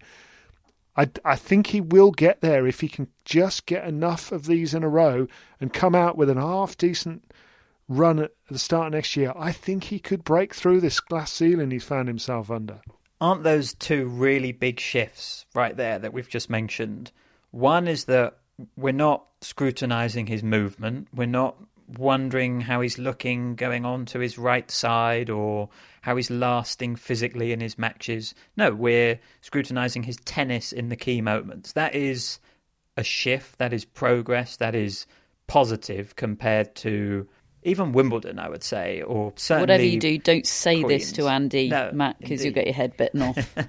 I, I think he will get there if he can just get enough of these in a row and come out with an half-decent run at the start of next year. I think he could break through this glass ceiling he's found himself under. Aren't those two really big shifts right there that we've just mentioned? One is that we're not scrutinising his movement. We're not wondering how he's looking going on to his right side or how he's lasting physically in his matches. No, we're scrutinising his tennis in the key moments. That is a shift. That is progress. That is positive compared to even Wimbledon, I would say, or certainly... Whatever you do, don't say Queens. This to Andy, no, Matt, because you'll get your head bitten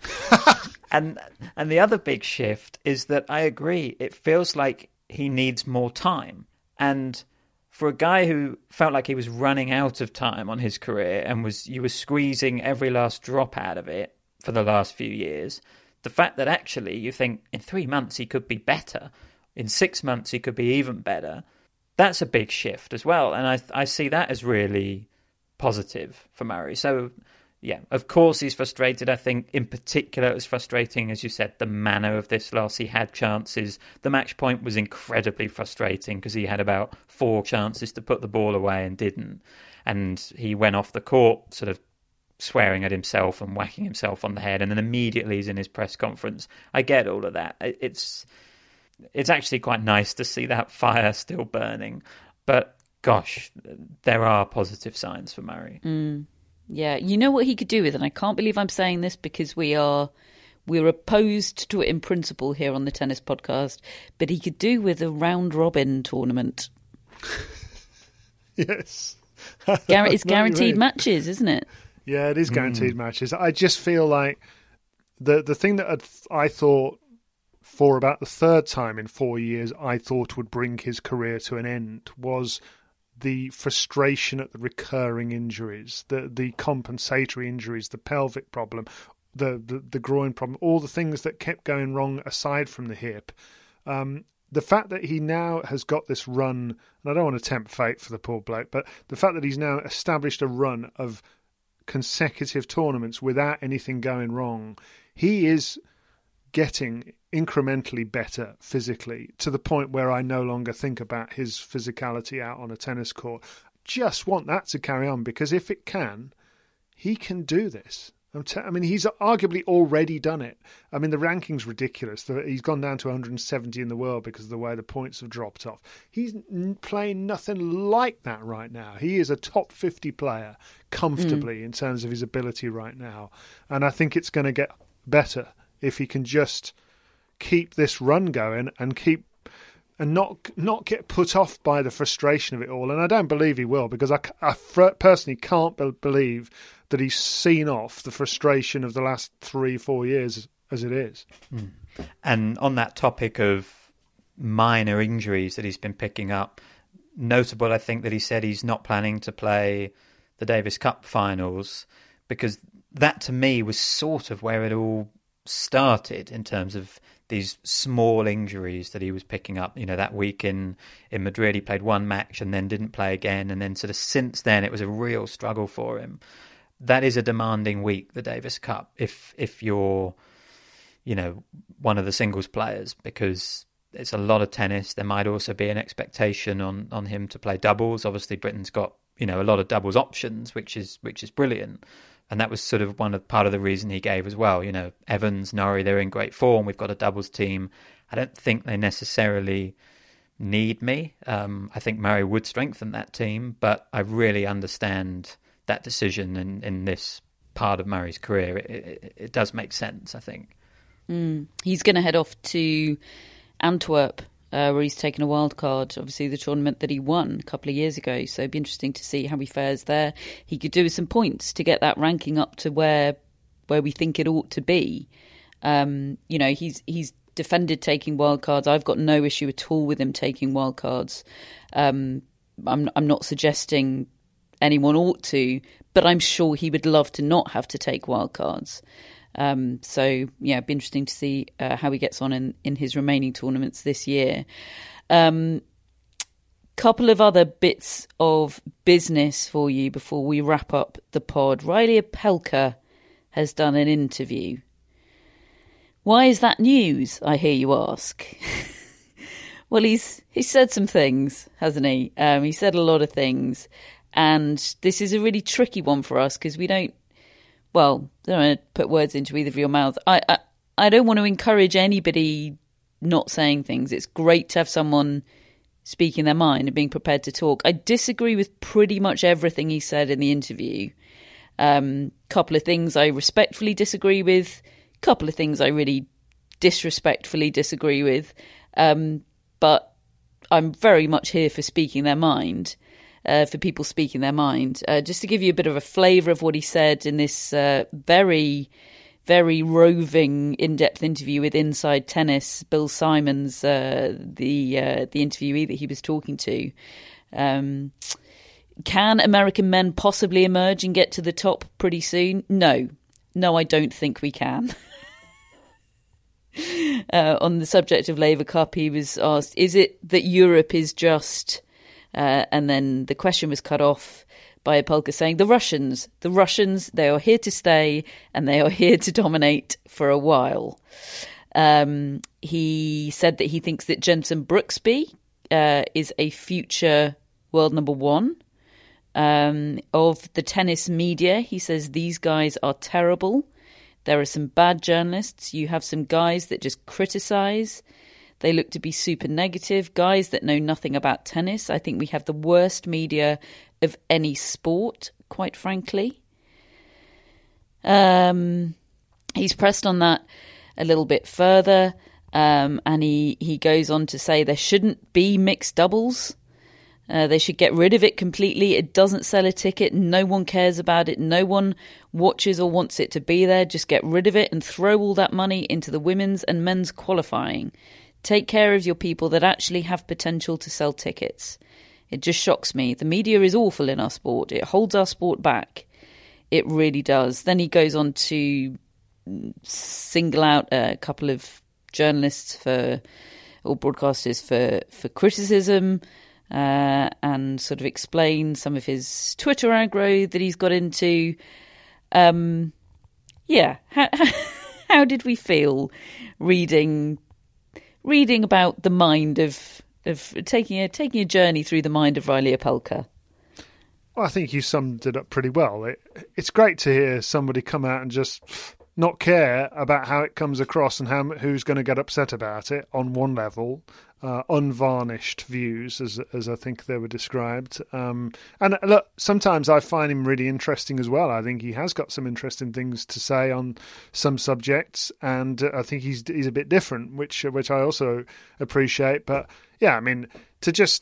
off. and and the other big shift is that I agree, it feels like he needs more time. And for a guy who felt like he was running out of time on his career and was you were squeezing every last drop out of it for the last few years, the fact that actually you think in three months he could be better, in six months he could be even better, that's a big shift as well. And I I see that as really positive for Murray. So, yeah, of course he's frustrated. I think in particular it was frustrating, as you said, the manner of this loss. He had chances. The match point was incredibly frustrating because he had about four chances to put the ball away and didn't. And he went off the court sort of swearing at himself and whacking himself on the head. And then immediately he's in his press conference. I get all of that. It's... It's actually quite nice to see that fire still burning. But, gosh, there are positive signs for Murray. Mm. Yeah, you know what he could do with, and I can't believe I'm saying this because we are we're opposed to it in principle here on the Tennis Podcast, but he could do with a round-robin tournament. Yes. Gar- it's guaranteed matches, isn't it? Yeah, it is guaranteed mm. matches. I just feel like the, the thing that I'd, I thought... for about the third time in four years, I thought would bring his career to an end, was the frustration at the recurring injuries, the the compensatory injuries, the pelvic problem, the, the, the groin problem, all the things that kept going wrong aside from the hip. Um, the fact that he now has got this run, and I don't want to tempt fate for the poor bloke, but the fact that he's now established a run of consecutive tournaments without anything going wrong, he is getting incrementally better physically to the point where I no longer think about his physicality out on a tennis court. Just want that to carry on, because if it can, he can do this. I'm te- I mean, he's arguably already done it. I mean, the ranking's ridiculous. He's gone down to one hundred seventy in the world because of the way the points have dropped off. He's n- playing nothing like that right now. He is a top fifty player comfortably mm. in terms of his ability right now. And I think it's going to get better if he can just keep this run going and keep and not not get put off by the frustration of it all. And I don't believe he will, because I, I personally can't be- believe that he's seen off the frustration of the last three, four years as it is. Mm. And on that topic of minor injuries that he's been picking up, notable, I think, that he said he's not planning to play the Davis Cup finals, because that to me was sort of where it all started in terms of these small injuries that he was picking up. You know, that week in, in Madrid, he played one match and then didn't play again. And then sort of since then, it was a real struggle for him. That is a demanding week, the Davis Cup, if if you're, you know, one of the singles players, because it's a lot of tennis. There might also be an expectation on, on him to play doubles. Obviously, Britain's got, you know, a lot of doubles options, which is which is brilliant. And that was sort of one of part of the reason he gave as well. You know, Evans, Norrie, they're in great form. We've got a doubles team. I don't think they necessarily need me. Um, I think Murray would strengthen that team, but I really understand that decision in, in this part of Murray's career. It, it, it does make sense, I think. Mm. He's going to head off to Antwerp, uh, where he's taken a wild card, obviously the tournament that he won a couple of years ago. So it'd be interesting to see how he fares there. He could do with some points to get that ranking up to where where we think it ought to be. Um, you know, he's he's defended taking wildcards. I've got no issue at all with him taking wildcards. Um, I'm, I'm not suggesting anyone ought to, but I'm sure he would love to not have to take wildcards. Um, so, yeah, it'd be interesting to see uh, how he gets on in, in his remaining tournaments this year. Um, couple of other bits of business for you before we wrap up the pod. Riley Opelka has done an interview. Why is that news, I hear you ask? Well, he's he's said some things, hasn't he? Um, he said a lot of things. And this is a really tricky one for us because we don't, well, I don't want to put words into either of your mouths. I, I, I don't want to encourage anybody not saying things. It's great to have someone speaking their mind and being prepared to talk. I disagree with pretty much everything he said in the interview. Um, couple of things I respectfully disagree with. Couple of things I really disrespectfully disagree with. Um, but I'm very much here for speaking their mind. Uh, for people speaking their mind. Uh, just to give you a bit of a flavour of what he said in this uh, very, very roving, in-depth interview with Inside Tennis, Bill Simons, uh, the uh, the interviewee that he was talking to. Um, can American men possibly emerge and get to the top pretty soon? No. No, I don't think we can. uh, on the subject of Laver Cup, he was asked, is it that Europe is just... Uh, and then the question was cut off by Opelka saying, the Russians, the Russians, they are here to stay and they are here to dominate for a while. Um, he said that he thinks that Jensen Brooksby uh, is a future world number one. Um, of the tennis media, he says these guys are terrible. There are some bad journalists. You have some guys that just criticise. They look to be super negative, guys that know nothing about tennis. I think we have the worst media of any sport, quite frankly. Um, he's pressed on that a little bit further, um, and he, he goes on to say there shouldn't be mixed doubles. Uh, they should get rid of it completely. It doesn't sell a ticket. No one cares about it. No one watches or wants it to be there. Just get rid of it and throw all that money into the women's and men's qualifying. Take care of your people that actually have potential to sell tickets. It just shocks me. The media is awful in our sport. It holds our sport back. It really does. Then he goes on to single out a couple of journalists for, or broadcasters for, for criticism, uh, and sort of explain some of his Twitter aggro that he's got into. Um, yeah, how, how did we feel reading... Reading about the mind of of taking a taking a journey through the mind of Riley Opelka? Well, I think you summed it up pretty well. It, it's great to hear somebody come out and just not care about how it comes across and how who's going to get upset about it on one level. Uh, unvarnished views, as as I think they were described. Um, and look, sometimes I find him really interesting as well. I think he has got some interesting things to say on some subjects, and I think he's he's a bit different, which which I also appreciate. But yeah, I mean, to just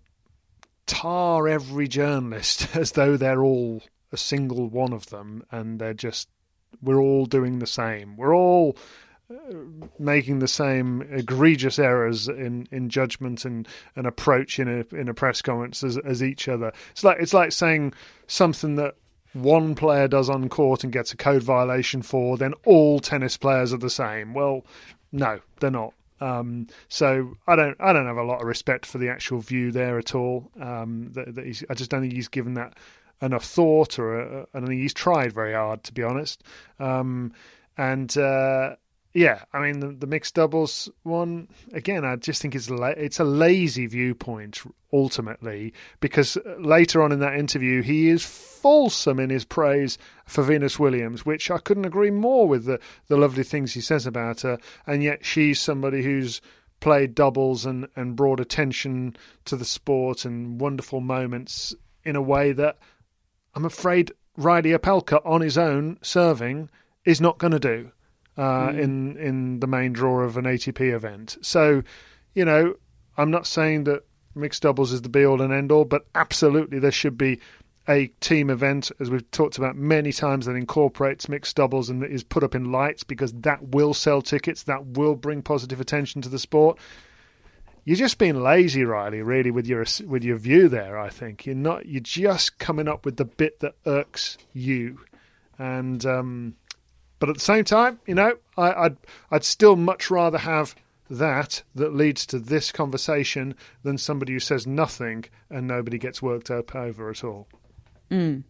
tar every journalist as though they're all a single one of them, and they're just we're all doing the same. We're all making the same egregious errors in, in judgment and, and approach in a in a press conference as, as each other. It's like it's like saying something that one player does on court and gets a code violation for, then all tennis players are the same. Well, no, they're not. Um, so I don't I don't have a lot of respect for the actual view there at all. Um, that, that he's, I just don't think he's given that enough thought, or a, I don't think he's tried very hard, to be honest. Um, and uh, yeah, I mean, the, the mixed doubles one, again, I just think it's, la- it's a lazy viewpoint, ultimately, because later on in that interview, he is fulsome in his praise for Venus Williams, which I couldn't agree more with the, the lovely things he says about her, and yet she's somebody who's played doubles and, and brought attention to the sport and wonderful moments in a way that I'm afraid Riley Opelka on his own serving is not going to do. Uh, mm. in, in the main draw of an A T P event. So, you know, I'm not saying that mixed doubles is the be-all and end-all, but absolutely there should be a team event, as we've talked about many times, that incorporates mixed doubles and that is put up in lights, because that will sell tickets, that will bring positive attention to the sport. You're just being lazy, Riley, really, with your with your view there, I think. You're not. You're just coming up with the bit that irks you. And... um But at the same time, you know, I, I'd I'd still much rather have that that leads to this conversation than somebody who says nothing and nobody gets worked up over at all. Mm.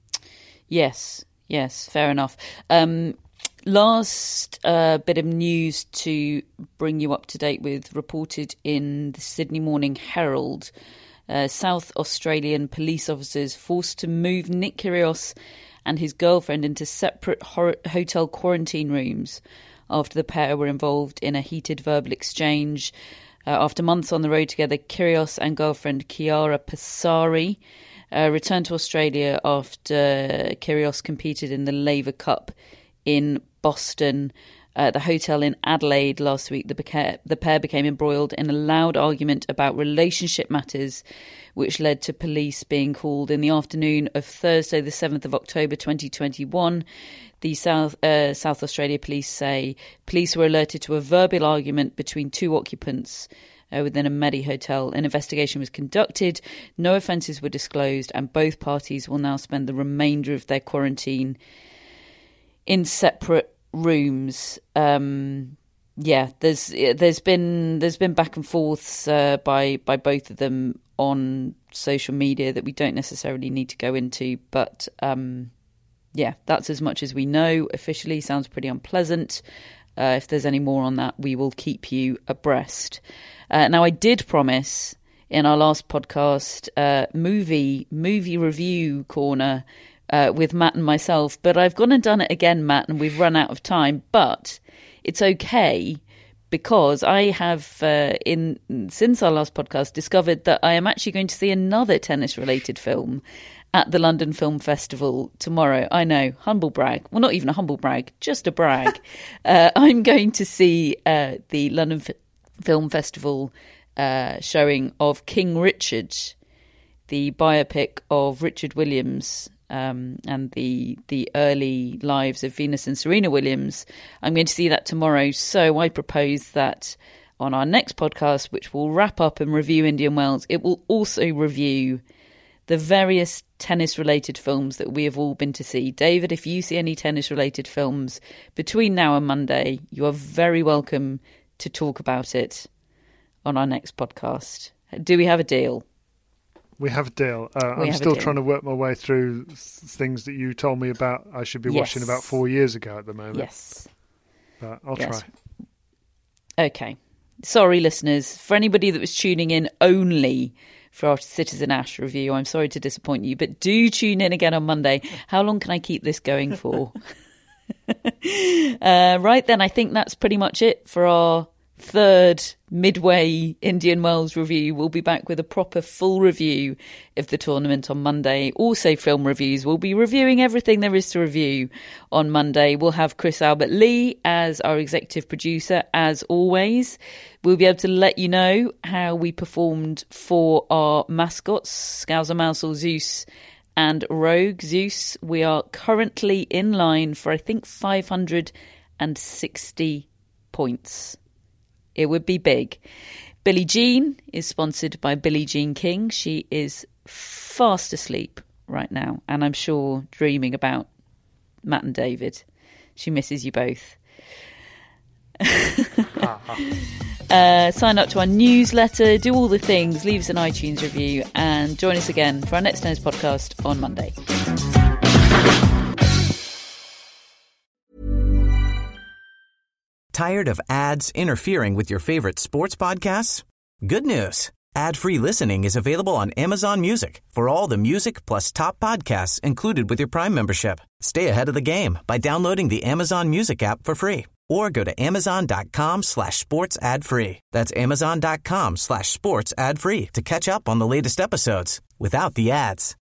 Yes, yes, fair enough. Um, last uh, bit of news to bring you up to date with, reported in the Sydney Morning Herald. Uh, South Australian police officers forced to move Nick Kyrgios and his girlfriend into separate ho- hotel quarantine rooms after the pair were involved in a heated verbal exchange. Uh, after months on the road together, Kyrgios and girlfriend Chiara Passari uh, returned to Australia after Kyrgios competed in the Laver Cup in Boston. At the hotel in Adelaide last week, the, beca- the pair became embroiled in a loud argument about relationship matters, which led to police being called in the afternoon of Thursday, the seventh of October, twenty twenty-one. The South uh, South Australia police say police were alerted to a verbal argument between two occupants uh, within a Medi hotel. An investigation was conducted, no offences were disclosed, and both parties will now spend the remainder of their quarantine in separate rooms. Um, yeah, there's there's been there's been back and forths uh, by by both of them on social media that we don't necessarily need to go into, but um, yeah, that's as much as we know officially. Sounds pretty unpleasant. Uh, if there's any more on that, we will keep you abreast. Uh, now, I did promise in our last podcast uh, movie movie review corner Uh, with Matt and myself, but I've gone and done it again, Matt, and we've run out of time. But it's okay, because I have, uh, in since our last podcast, discovered that I am actually going to see another tennis-related film at the London Film Festival tomorrow. I know, humble brag. Well, not even a humble brag, just a brag. uh, I'm going to see uh, the London F- Film Festival uh, showing of King Richard, the biopic of Richard Williams, Um, and the the early lives of Venus and Serena Williams. I'm going to see that tomorrow. So I propose that on our next podcast, which will wrap up and review Indian Wells, it will also review the various tennis-related films that we have all been to see. David, if you see any tennis-related films between now and Monday, you are very welcome to talk about it on our next podcast. Do we have a deal? We have a deal. Uh, I'm still trying to work my way through things that you told me about I should be yes. watching about four years ago at the moment. Yes. But I'll yes. try. Okay. Sorry, listeners. For anybody that was tuning in only for our Citizen Ash review, I'm sorry to disappoint you, but do tune in again on Monday. How long can I keep this going for? uh, right then, I think that's pretty much it for our third midway Indian Wells review. We'll be back with a proper full review of the tournament on Monday. Also film reviews. We'll be reviewing everything there is to review on Monday. We'll have Chris Albert Lee as our executive producer, as always. We'll be able to let you know how we performed for our mascots, Scouser Mousel, Zeus and Rogue. Zeus, we are currently in line for, I think, five hundred sixty points. It would be big. Billie Jean is sponsored by Billie Jean King. She is fast asleep right now, and I'm sure dreaming about Matt and David. She misses you both. uh, sign up to our newsletter, do all the things, leave us an iTunes review, and join us again for our next Tennis podcast on Monday. Tired of ads interfering with your favorite sports podcasts? Good news. Ad-free listening is available on Amazon Music for all the music plus top podcasts included with your Prime membership. Stay ahead of the game by downloading the Amazon Music app for free or go to amazon.com slash sports ad free. That's amazon.com slash sports ad free to catch up on the latest episodes without the ads.